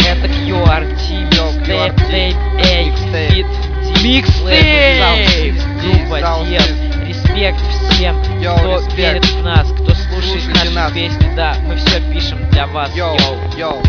Это QRT, Mixtape, Fit, Mixtape. группа Тел. Респект всем, кто верит в нас, кто слушает наши песни. Да, мы все пишем для вас. Йоу.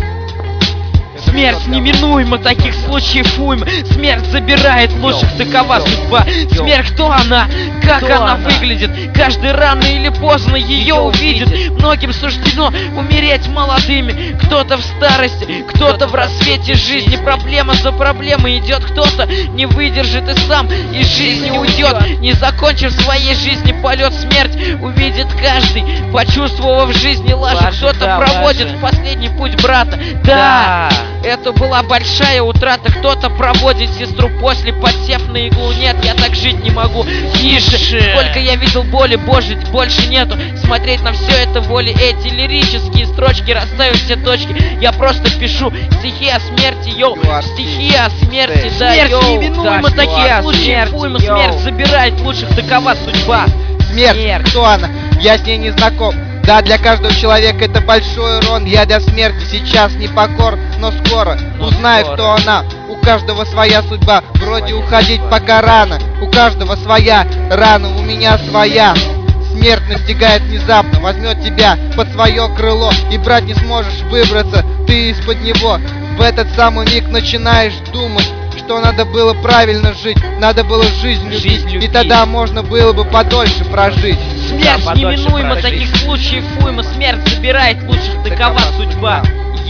Смерть неминуема, таких случаев уйма. Смерть забирает лучших, такова судьба. Смерть, кто она? Как она выглядит? Каждый рано или поздно ее увидит. Многим суждено умереть молодыми. Кто-то в старости, кто-то в рассвете жизни. Проблема за проблемой идет кто-то, не выдержит и сам из жизни уйдет. Не закончив своей жизни полет, смерть увидит каждый, почувствовав в жизни лажу. Кто-то проводит в последний путь брата. Да. Это была большая утрата. Кто-то проводит сестру после, подсев на иглу. Нет, я так жить не могу. Тише. Сколько я видел боли, больше нету. Смотреть на все это воли. Эти лирические строчки расставят все точки. Я просто пишу стихи о смерти, йоу. Стихи о смерти, да, смерть йоу. неминуема, Да, такие случаи уйма. Смерть забирает лучших, такова судьба. Смерть, кто она? Я с ней не знаком. Да, для каждого человека это большой урон. Я для смерти сейчас не покор, но скоро узнаю, кто она. У каждого своя судьба, вроде уходить пока рано. У каждого своя рана, у меня своя. Смерть настигает внезапно, возьмет тебя под свое крыло, и брать не сможешь выбраться ты из-под него. В этот самый миг начинаешь думать, что надо было правильно жить, надо было жизнь любить, и тогда можно было бы подольше прожить. Смерть неминуема, таких случаев уйма. Смерть забирает лучших, такова судьба.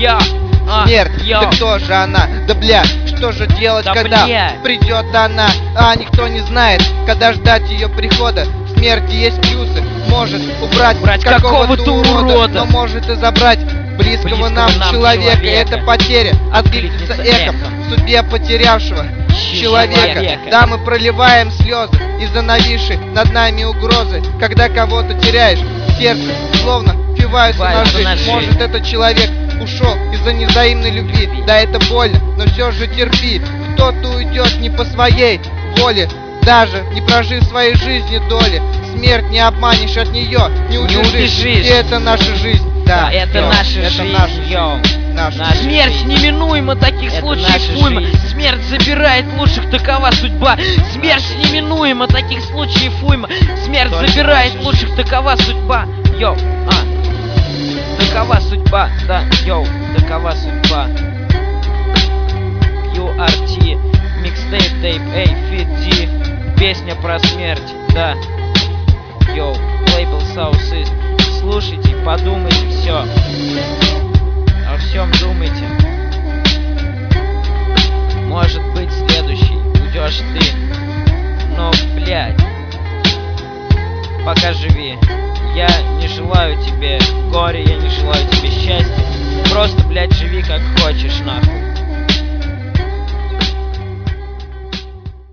Смерть, да кто же она? Да бля, что же делать, да когда придет она? А никто не знает, когда ждать ее прихода. В смерти есть плюсы, может убрать какого-то урода, но может и забрать близкого нам человека. Это потеря откликнется эхом в судьбе потерявшего человека. Да, мы проливаем слезы из-за нависшей над нами угрозы. Когда кого-то теряешь, сердце словно впиваются ножи. Может, этот человек ушел из-за невзаимной любви. Да, это больно, но все же терпи. Кто-то уйдет не по своей воле, даже не прожив своей жизни доли. Смерть не обманешь, от нее не убежишь. И это наша жизнь. Да, это наша жизнь. Смерть неминуема, таких случаев уйма. Смерть забирает лучших, такова судьба. Смерть неминуема, таких случаев уйма. Смерть забирает лучших, такова судьба. Йоу, такова судьба, да, йоу, такова судьба. QRT, Mixtape, Fit D, песня про смерть, да. Йоу, лейбл South East. Слушайте, подумайте, все. О всем думайте. Может быть, следующий уйдешь ты. Но, блядь, пока живи. Я не желаю тебе горя, я не желаю тебе счастья. Просто, блядь, живи как хочешь, нахуй.